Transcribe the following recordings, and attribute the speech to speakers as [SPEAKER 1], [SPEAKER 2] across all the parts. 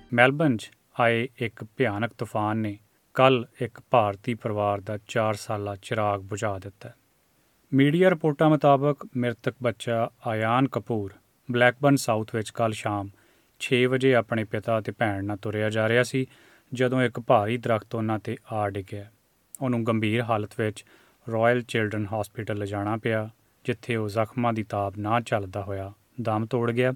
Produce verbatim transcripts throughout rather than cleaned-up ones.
[SPEAKER 1] Melbourne 'ਚ ਆਏ ਇੱਕ ਭਿਆਨਕ ਤੂਫਾਨ ਨੇ ਕੱਲ੍ਹ ਇੱਕ ਭਾਰਤੀ ਪਰਿਵਾਰ ਦਾ ਚਾਰ ਸਾਲਾ ਚਿਰਾਗ ਬੁਝਾ ਦਿੱਤਾ। ਮੀਡੀਆ ਰਿਪੋਰਟਾਂ ਮੁਤਾਬਕ ਮ੍ਰਿਤਕ ਬੱਚਾ ਆਯਾਨ ਕਪੂਰ ਬਲੈਕਬਰਨ ਸਾਊਥ ਵਿੱਚ ਕੱਲ੍ਹ ਸ਼ਾਮ ਛੇ ਵਜੇ ਆਪਣੇ ਪਿਤਾ ਅਤੇ ਭੈਣ ਨਾਲ ਤੁਰਿਆ ਜਾ ਰਿਹਾ ਸੀ ਜਦੋਂ ਇੱਕ ਭਾਰੀ ਦਰੱਖਤ ਉਹਨਾਂ 'ਤੇ ਆ ਡਿੱਗਿਆ। ਉਹਨੂੰ ਗੰਭੀਰ ਹਾਲਤ ਵਿੱਚ ਰਾਇਲ ਚਿਲਡਰਨ ਹਸਪੀਟਲ ਲਿਜਾਣਾ ਪਿਆ, ਜਿੱਥੇ ਉਹ ਜ਼ਖਮਾਂ ਦੀ ਤਾਬ ਨਾ ਝੱਲਦਾ ਹੋਇਆ ਦਮ ਤੋੜ ਗਿਆ।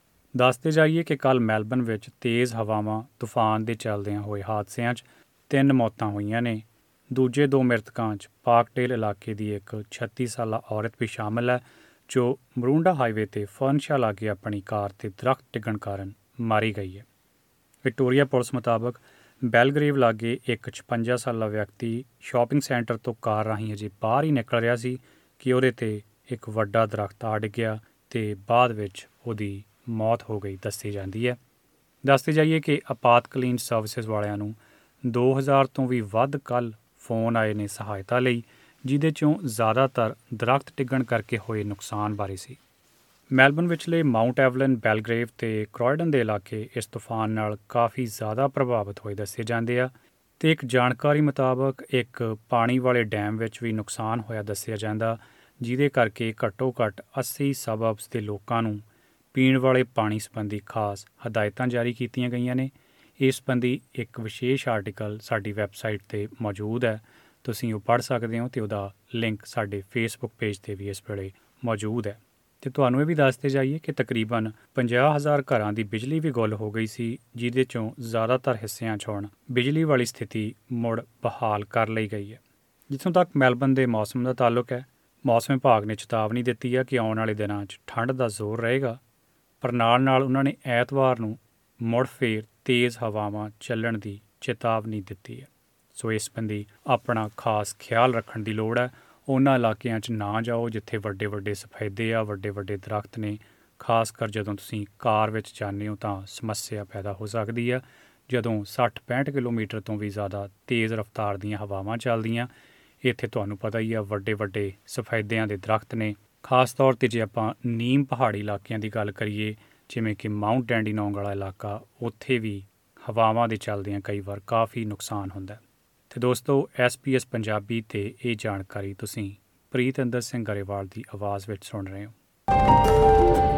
[SPEAKER 1] ਦੱਸਦੇ ਜਾਈਏ ਕਿ ਕੱਲ੍ਹ ਮੈਲਬਨ ਵਿੱਚ ਤੇਜ਼ ਹਵਾਵਾਂ ਤੂਫਾਨ ਦੇ ਚੱਲਦਿਆਂ ਹੋਏ ਹਾਦਸਿਆਂ 'ਚ ਤਿੰਨ ਮੌਤਾਂ ਹੋਈਆਂ ਨੇ। ਦੂਜੇ ਦੋ ਮ੍ਰਿਤਕਾਂ 'ਚ ਪਾਰਕਡੇਲ ਇਲਾਕੇ ਦੀ ਇੱਕ ਛੱਤੀ ਸਾਲਾ ਔਰਤ ਵੀ ਸ਼ਾਮਲ ਹੈ, ਜੋ ਮਰੂੰਡਾ ਹਾਈਵੇ 'ਤੇ ਫਰਨਸ਼ਾ ਲਾਗੇ ਆਪਣੀ ਕਾਰ 'ਤੇ ਦਰੱਖਤ ਡਿੱਗਣ ਕਾਰਨ ਮਾਰੀ ਗਈ ਹੈ। ਵਿਕਟੋਰੀਆ ਪੁਲਿਸ ਮੁਤਾਬਕ ਬੈਲਗਰੇਵ ਲਾਗੇ ਇੱਕ ਛਪੰਜਾ ਸਾਲਾ ਵਿਅਕਤੀ ਸ਼ਾਪਿੰਗ ਸੈਂਟਰ ਤੋਂ ਕਾਰ ਰਾਹੀਂ ਅਜੇ ਬਾਹਰ ਹੀ ਨਿਕਲ ਰਿਹਾ ਸੀ ਕਿ ਉਹਦੇ 'ਤੇ ਇੱਕ ਵੱਡਾ ਦਰੱਖਤ ਆ ਡਿੱਗਿਆ ਅਤੇ ਬਾਅਦ ਵਿੱਚ ਉਹਦੀ ਮੌਤ ਹੋ ਗਈ ਦੱਸੀ ਜਾਂਦੀ ਹੈ। ਦੱਸਦੇ ਜਾਈਏ ਕਿ ਆਪਾਤਕਾਲੀਨ ਸਰਵਿਸਿਜ਼ ਵਾਲਿਆਂ ਨੂੰ ਦੋ ਹਜ਼ਾਰ ਤੋਂ ਵੀ ਵੱਧ ਕੱਲ੍ਹ ਫੋਨ ਆਏ ਨੇ ਸਹਾਇਤਾ ਲਈ, ਜਿਹਦੇ 'ਚੋਂ ਜ਼ਿਆਦਾਤਰ ਦਰੱਖਤ ਡਿੱਗਣ ਕਰਕੇ ਹੋਏ ਨੁਕਸਾਨ ਬਾਰੇ ਸੀ। ਮੈਲਬਨ ਵਿਚਲੇ ਮਾਊਂਟ ਐਵਲਨ, ਬੈਲਗਰੇਵ ਅਤੇ ਕ੍ਰੋਇਡਨ ਦੇ ਇਲਾਕੇ ਇਸ ਤੂਫਾਨ ਨਾਲ ਕਾਫੀ ਜ਼ਿਆਦਾ ਪ੍ਰਭਾਵਿਤ ਹੋਏ ਦੱਸੇ ਜਾਂਦੇ ਆ ਅਤੇ ਇੱਕ ਜਾਣਕਾਰੀ ਮੁਤਾਬਕ ਇੱਕ ਪਾਣੀ ਵਾਲੇ ਡੈਮ ਵਿੱਚ ਵੀ ਨੁਕਸਾਨ ਹੋਇਆ ਦੱਸਿਆ ਜਾਂਦਾ, ਜਿਹਦੇ ਕਰਕੇ ਘੱਟੋ ਘੱਟ ਅੱਸੀ ਸਬਬਸ ਦੇ ਲੋਕਾਂ ਨੂੰ ਪੀਣ ਵਾਲੇ ਪਾਣੀ ਸੰਬੰਧੀ ਖਾਸ ਹਦਾਇਤਾਂ ਜਾਰੀ ਕੀਤੀਆਂ ਗਈਆਂ ਨੇ। ਇਸ ਸੰਬੰਧੀ ਇੱਕ ਵਿਸ਼ੇਸ਼ ਆਰਟੀਕਲ ਸਾਡੀ ਵੈਬਸਾਈਟ 'ਤੇ ਮੌਜੂਦ ਹੈ, ਤੁਸੀਂ ਉਹ ਪੜ੍ਹ ਸਕਦੇ ਹੋ ਅਤੇ ਉਹਦਾ ਲਿੰਕ ਸਾਡੇ ਫੇਸਬੁੱਕ ਪੇਜ 'ਤੇ ਵੀ ਇਸ ਵੇਲੇ ਮੌਜੂਦ ਹੈ। ਅਤੇ ਤੁਹਾਨੂੰ ਇਹ ਵੀ ਦੱਸਦੇ ਜਾਈਏ ਕਿ ਤਕਰੀਬਨ ਪੰਜਾਹ ਹਜ਼ਾਰ ਘਰਾਂ ਦੀ ਬਿਜਲੀ ਵੀ ਗੁੱਲ ਹੋ ਗਈ ਸੀ, ਜਿਹਦੇ 'ਚੋਂ ਜ਼ਿਆਦਾਤਰ ਹਿੱਸਿਆਂ 'ਚ ਹੁਣ ਬਿਜਲੀ ਵਾਲੀ ਸਥਿਤੀ ਮੁੜ ਬਹਾਲ ਕਰ ਲਈ ਗਈ ਹੈ। ਜਿੱਥੋਂ ਤੱਕ ਮੈਲਬਨ ਦੇ ਮੌਸਮ ਦਾ ਤਾਲੁਕ ਹੈ, ਮੌਸਮ ਵਿਭਾਗ ਨੇ ਚੇਤਾਵਨੀ ਦਿੱਤੀ ਹੈ ਕਿ ਆਉਣ ਵਾਲੇ ਦਿਨਾਂ 'ਚ ਠੰਡ ਦਾ ਜ਼ੋਰ ਰਹੇਗਾ, ਪਰ ਨਾਲ ਨਾਲ ਉਹਨਾਂ ਨੇ ਐਤਵਾਰ ਨੂੰ ਮੁੜ ਫੇਰ ਤੇਜ਼ ਹਵਾਵਾਂ ਚੱਲਣ ਦੀ ਚੇਤਾਵਨੀ ਦਿੱਤੀ ਹੈ। ਸੋ ਇਸ ਸੰਬੰਧੀ ਆਪਣਾ ਖਾਸ ਖਿਆਲ ਰੱਖਣ ਦੀ ਲੋੜ ਹੈ। ਉਹਨਾਂ ਇਲਾਕਿਆਂ 'ਚ ਨਾ ਜਾਓ ਜਿੱਥੇ ਵੱਡੇ ਵੱਡੇ ਸਫੈਦੇ ਆ, ਵੱਡੇ ਵੱਡੇ ਦਰੱਖਤ ਨੇ। ਖਾਸ ਕਰ ਜਦੋਂ ਤੁਸੀਂ ਕਾਰ ਵਿੱਚ ਜਾਂਦੇ ਹੋ ਤਾਂ ਸਮੱਸਿਆ ਪੈਦਾ ਹੋ ਸਕਦੀ ਆ। ਜਦੋਂ ਸੱਠ ਪੈਂਹਠ ਕਿਲੋਮੀਟਰ ਤੋਂ ਵੀ ਜ਼ਿਆਦਾ ਤੇਜ਼ ਰਫ਼ਤਾਰ ਦੀਆਂ ਹਵਾਵਾਂ ਚੱਲਦੀਆਂ, ਇੱਥੇ ਤੁਹਾਨੂੰ ਪਤਾ ਹੀ ਆ ਵੱਡੇ ਵੱਡੇ ਸਫੈਦਿਆਂ ਦੇ ਦਰੱਖਤ ਨੇ। ਖਾਸ ਤੌਰ 'ਤੇ ਜੇ ਆਪਾਂ ਨੀਮ ਪਹਾੜੀ ਇਲਾਕਿਆਂ ਦੀ ਗੱਲ ਕਰੀਏ, ਜਿਵੇਂ ਕਿ ਮਾਊਂਟ ਡੈਂਡੀਨੋਂਗ ਵਾਲਾ ਇਲਾਕਾ, ਉੱਥੇ ਵੀ ਹਵਾਵਾਂ ਦੇ ਚੱਲਦਿਆਂ ਕਈ ਵਾਰ ਕਾਫੀ ਨੁਕਸਾਨ ਹੁੰਦਾ। ਅਤੇ ਦੋਸਤੋ, ਐਸ ਪੀ ਐਸ ਪੰਜਾਬੀ 'ਤੇ ਇਹ ਜਾਣਕਾਰੀ ਤੁਸੀਂ ਪ੍ਰੀਤਇੰਦਰ ਸਿੰਘ ਗਰੇਵਾਲ ਦੀ ਆਵਾਜ਼ ਵਿੱਚ ਸੁਣ ਰਹੇ ਹੋ।